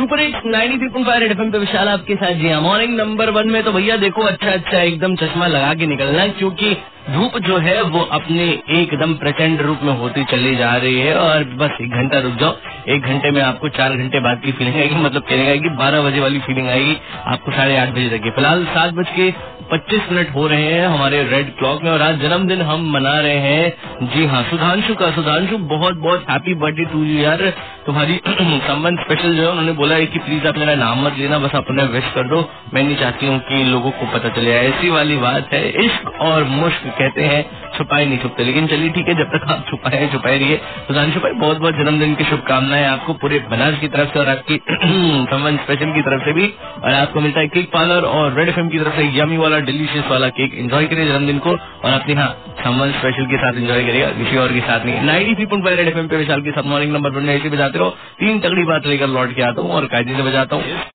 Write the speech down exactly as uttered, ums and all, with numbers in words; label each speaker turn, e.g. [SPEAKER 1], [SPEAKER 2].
[SPEAKER 1] Super hits ninety three point five FM पे विशाल आपके साथ। जी हाँ, मॉर्निंग नंबर वन में तो भैया देखो अच्छा अच्छा एकदम चश्मा लगा के निकलना है, क्योंकि धूप जो है वो अपने एकदम प्रचंड रूप में होती चली जा रही है। और बस एक घंटा रुक जाओ, एक घंटे में आपको चार घंटे बाद की फीलिंग आएगी, मतलब कहने आएगी बारह बजे वाली फीलिंग आएगी आपको साढ़े आठ बजे तक। फिलहाल सात बज के पच्चीस मिनट हो रहे हैं हमारे रेड क्लॉक में, और आज जन्मदिन हम मना रहे हैं जी हाँ सुधांशु का। सुधांशु बहुत बहुत हैप्पी बर्थडे टू यू यार। तुम्हारी संबंध स्पेशल जो है उन्होंने बोला है कि प्लीज आप मेरा नाम मत लेना, बस अपने विश कर दो, मैं नहीं चाहती हूँ कि लोगों को पता चले। ऐसी वाली बात है, इश्क और मुश्क कहते हैं छुपाए नहीं छुपते, लेकिन चलिए ठीक है, जब तक आप छुपाए छुपाए रहिए। सुधांशु भाई बहुत बहुत जन्मदिन की शुभकामनाएं आपको पूरे बनारस की तरफ से और आपकी संबंध स्पेशल की तरफ से भी। और आपको मिलता है केक पार्लर और रेड एफएम की तरफ से यमी वाला डिलीशियस वाला केक। एंजॉय करिए जन्मदिन को और अपनी हाँ संबंध स्पेशल के साथ एंजॉय करिएगा, किसी और के साथ नहीं। Ninety three point five red FM पे विशाल के साथ मॉर्निंग नंबर वन में ऐसे बजाते रहो। तीन तगड़ी बात लेकर लौट के आता हूँ और कायदे से बजाता हूँ।